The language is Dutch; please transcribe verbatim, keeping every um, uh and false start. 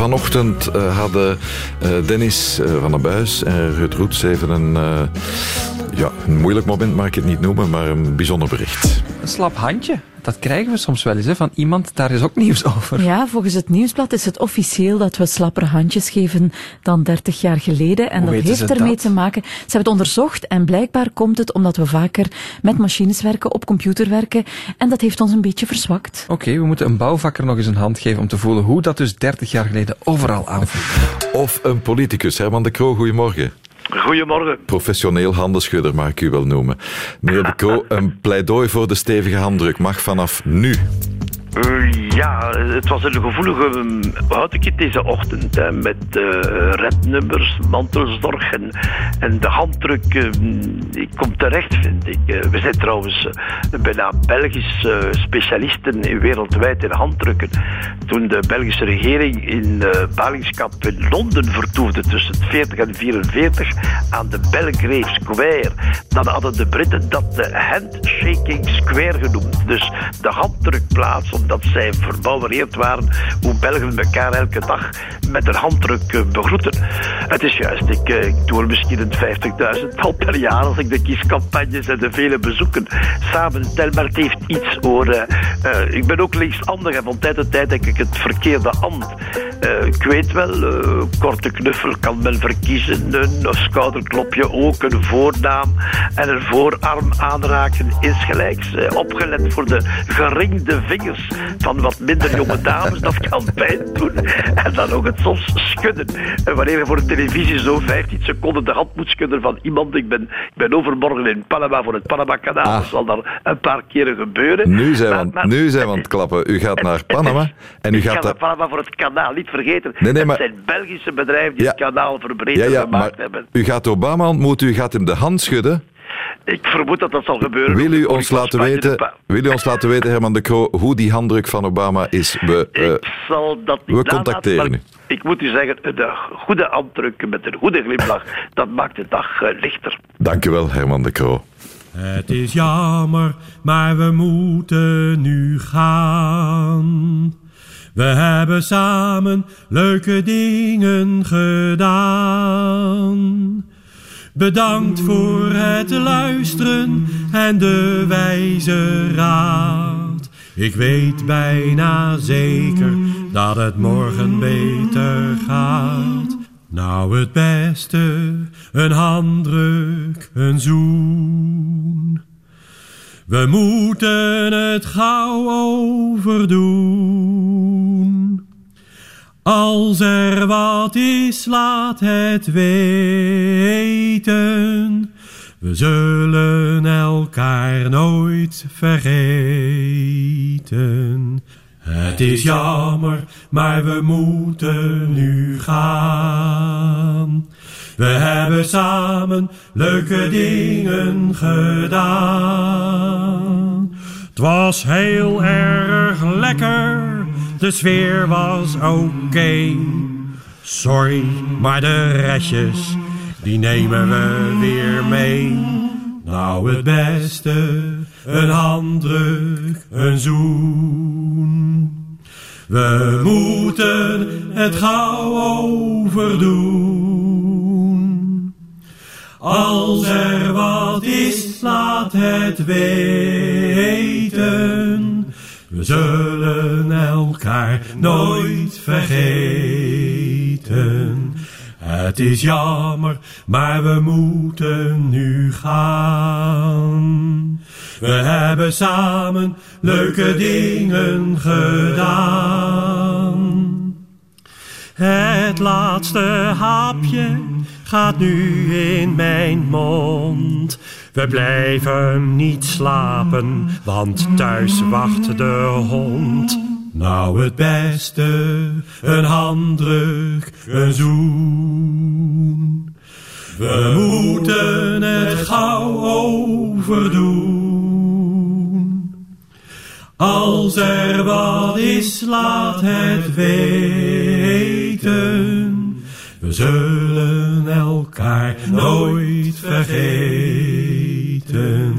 vanochtend uh, hadden uh, Dennis uh, van den Buis en Ruud Roets even een, uh, ja, een moeilijk moment, mag ik het niet noemen, maar een bijzonder bericht. Een slap handje. Dat krijgen we soms wel eens, hè, van iemand. Daar is ook nieuws over. Ja, volgens het Nieuwsblad is het officieel dat we slappere handjes geven dan dertig jaar geleden. En Hoe dat heeft ermee dat? te maken. Ze hebben het onderzocht en blijkbaar komt het omdat we vaker met machines werken, op computer werken. En dat heeft ons een beetje verzwakt. Oké, okay, we moeten een bouwvakker nog eens een hand geven om te voelen hoe dat dus dertig jaar geleden overal aanvoelt. Of een politicus. Herman de Croo, goedemorgen. Goedemorgen. Professioneel handenschudder mag ik u wel noemen. Meneer de Croo, een pleidooi voor de stevige handdruk mag vanaf nu. Uh, ja, het was een gevoelige uitkit deze ochtend. Hè, met uh, rednummers, mantelzorg en, en de handdruk. Uh, ik kom terecht, vind ik. Uh, we zijn trouwens uh, bijna Belgische uh, specialisten wereldwijd in handdrukken. Toen de Belgische regering in uh, ballingschap in Londen vertoefde tussen veertig en vierenveertig aan de Belgrave Square, dan hadden de Britten dat de Handshaking Square genoemd. Dus de handdrukplaats, omdat zij verbouwereerd waren hoe Belgen elkaar elke dag met een handdruk begroeten. Het is juist, ik, ik doe er misschien een vijftigduizend tal per jaar als ik de kiescampagnes en de vele bezoeken samentel, maar het heeft iets hoor. Uh, uh, ik ben ook linkshandig en van tijd tot tijd denk ik het verkeerde hand. Uh, ik weet wel, uh, korte knuffel kan men verkiezen, een schouderklopje ook, een voornaam en een voorarm aanraken insgelijks. Uh, opgelet voor de geringde vingers van wat minder jonge dames, dat kan pijn doen. En dan ook het soms schudden. En wanneer je voor de televisie zo vijftien seconden de hand moet schudden van iemand, ik ben, ik ben overmorgen in Panama voor het Panama-kanaal, ah. dat zal dan een paar keren gebeuren. Nu zijn we aan, maar, nu zijn we aan het klappen. U gaat naar Panama en u ik gaat... ga naar Panama voor het kanaal, niet vergeten. Nee, nee, maar... Het zijn Belgische bedrijven die ja. het kanaal verbreden ja, ja, gemaakt maar hebben. U gaat Obama ontmoeten, u gaat hem de hand schudden. Ik vermoed dat dat zal gebeuren. Wil u ons laten weten, wil u ons laten weten, Herman de Croo, hoe die handdruk van Obama is? We, uh, ik zal dat niet we contacteren u. Ik moet u zeggen, de goede handdruk met een goede glimlach, dat maakt de dag uh, lichter. Dank u wel, Herman de Croo. Het is jammer, maar we moeten nu gaan. We hebben samen leuke dingen gedaan. Bedankt voor het luisteren en de wijze raad. Ik weet bijna zeker dat het morgen beter gaat. Nou het beste, een handdruk, een zoen. We moeten het gauw overdoen. Als er wat is, laat het weten. We zullen elkaar nooit vergeten. Het is jammer, maar we moeten nu gaan. We hebben samen leuke dingen gedaan. Het was heel erg lekker, de sfeer was oké. Okay. Sorry, maar de restjes, die nemen we weer mee. Nou het beste, een handdruk, een zoen. We moeten het gauw overdoen. Als er wat is, laat het weten. We zullen elkaar nooit vergeten. Het is jammer, maar we moeten nu gaan. We hebben samen leuke dingen gedaan. Het laatste hapje gaat nu in mijn mond. We blijven niet slapen, want thuis wacht de hond. Nou het beste, een handdruk, een zoen. We moeten het gauw overdoen. Als er wat is, laat het weten. We zullen elkaar nooit vergeten.